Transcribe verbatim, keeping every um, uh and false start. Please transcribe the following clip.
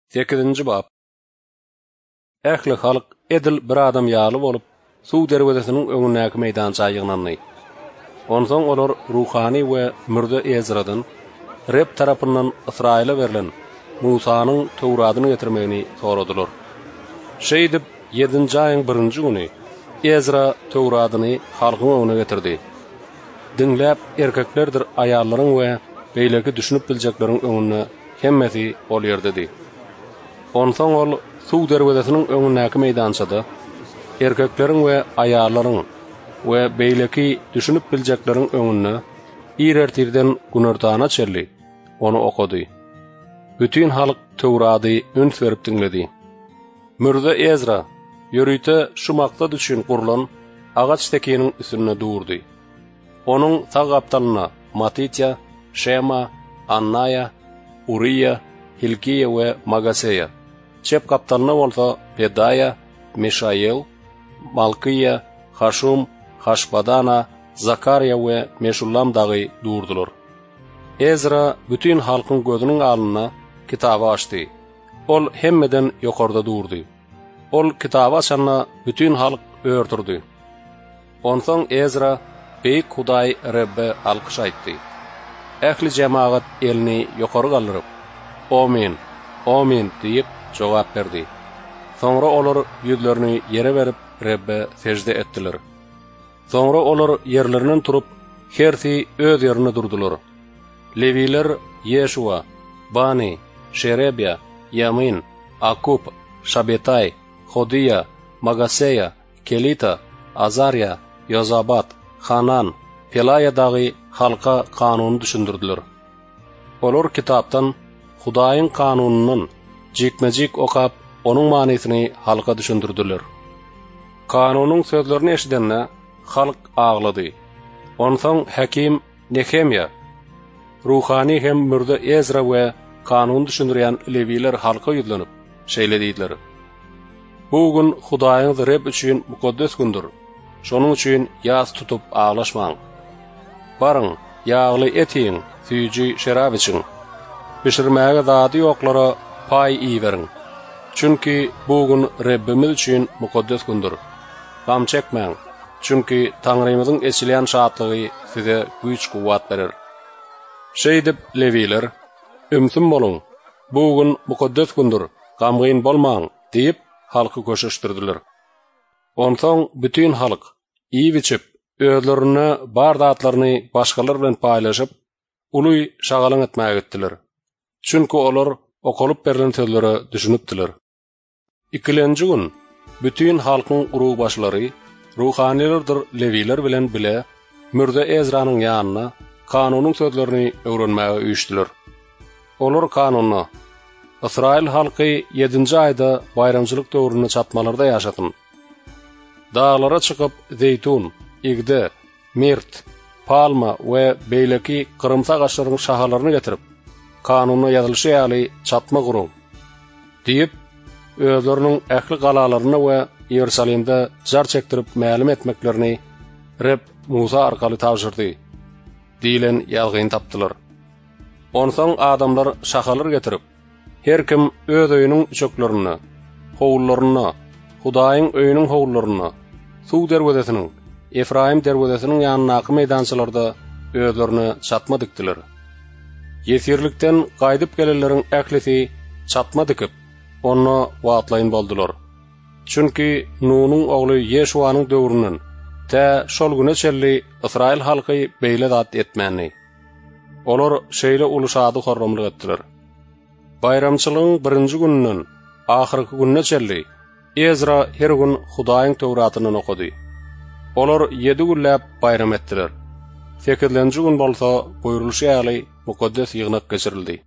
sekizinji bab. Ähli halk edil bir adam ýaly bolup, suw derwedesiniň öňündäki meýdança ýygnandy. Onsoň olar ruhani we mürde Ezradan Reb tarapyndan Israila berilen Musanyň Towratyny getirmegini soradylar. Şeýdip ýedinji aýyň birinji güni Ezra Towratyny halkyň öňüne getirdi. Dinläp erkeklerdir aýallaryň we beýleki düşünüp biljekleriň öňünde hemmeti ol ýerde. Onsoň ol suw derwedesiniň öňündäki meýdançada erkekleriň we aýallaryň we beýleki düşünüp biljekleriň öňünde ýerertirden günörtana çelli onu okudy. Bütün halk Towraty üns berip dinledi. Mürde Ezra ýörüýte şu maksat üçin gurulan agaç tekeniň üstüne durdy. Onuň sağ gapdalyna Matitya, Şema, Annaya, Uriya, Hilkiya we Magaseya, çep kaptalyna bolsa Pedaya, Mishael, Malkiya, Hashum, Hashbadana, Zakariya we Meshullam dagy durdular. Ezra bütün halkyň gözüniň alyna kitaba açdy. Ol hemmeden ýokarda durdy. Ol kitaba açanna bütün halk öýürtürdi. Onsoň Ezra beýik Hudaý Rebbe alkyş aýtdy. Ähli jemaat elini ýokary galdyryp, "Amin, amin" diýip jogap berdi. Soňra olar ýüzlerini ýere berip Rebbe secde etdiler. Soňra olar ýerlerinden turup hersi öz ýerine durdular. Leviler Yeshua, Bani, Sherebia, Yamin, Akub, Shabetay, Hodiya, Magaseya, Kelita, Azarya, Yozabat, Hanan, Pelaya dagy halka kanuny düşündirdiler. Olar kitapdan Hudaýyň kanunynyň jikmejik okap onuň manysyny halka düşündirdiler. Kanunyň sözlerini eşidenne halk ağlady. Onsoň Hakim Nehemya, ruhani hem mürde Ezra we kanun düşündirýän Leviler halka ýüzlenip şeýlediler. Bu gün Hudaýyň Reb üçin mukaddes gündür. Şonuň üçin ýaz tutup ağlaşmaň. Barın, ýagly etiň, süýji şerap için. Pişirmäge zady ýoklara pay iýerin. Çünki bu gün Rebbimiz üçin mukaddes gündür. Gam çekmäň, çünki Taňrymyzyň eçilýän şatlygy size güýç guwat berer. Şeýdip Leviler, "Ümsün boluň, bu gün mukaddes gündür, gamgyn bolmaň" diýip halky köşeşdirdiler. Onsoň bütün halk iý biçip özlerine bar zatlaryny başgalar bilen paýlaşyp uly şagalyň etmäge gitdiler. Çünki olar okalyp berilen sözleri düşünüpdiler. Ikilenji gün bütün halkyň uruw başlary, ruhanilerdir Leviler bilen bile mürde Ezranyň ýanyna kanunyň sözlerini öwrenmäge üýtdiler. Olar kanuny Israil halky ýedinji aýda bayramçylyk döwrüne çatmalarda ýaşatyn. Dağlara çykyp zeytun, igde, mirt, palma we beýleki kırımsak aşlaryň şahalaryny getirip kanuny ýazylşy ýaly çatma guruň diýip özleriniň ähli galalaryny we Ýerusalimde jar çekdirip mälim etmeklerini Reb Musa arkaly tapşyrdy diýilen ýalgyny tapdylar. Onsoň adamlar şahalar getirip her kim öz öýüniň üçeklerini, howullaryny, Hudaýyň öýüniň howullaryny, suw derwedesiniň, Efraim derwedesiniň ýanynaky meýdançalarda özlerini çatma dikdiler. Ýesirlikden gaýdyp gelenleriň ählisi çatma dikip, onu watlaýyn boldular. Çünki Nunyň ogly Yeshuanyň döwründen tä şol güne çelli Israil halky beýle zat etmäni. Olar şeýle uluşady horramlyk etdiler. Bayramçylygyň birinji gününden ahyrky gününe çelli Ezra her gün Hudaýyň Towratyny okudy. Olar ýedi günläp bayram etdiler. Sekizlenji gün bolsa buyrulşy ýaly mukaddes ýygnak geçirildi.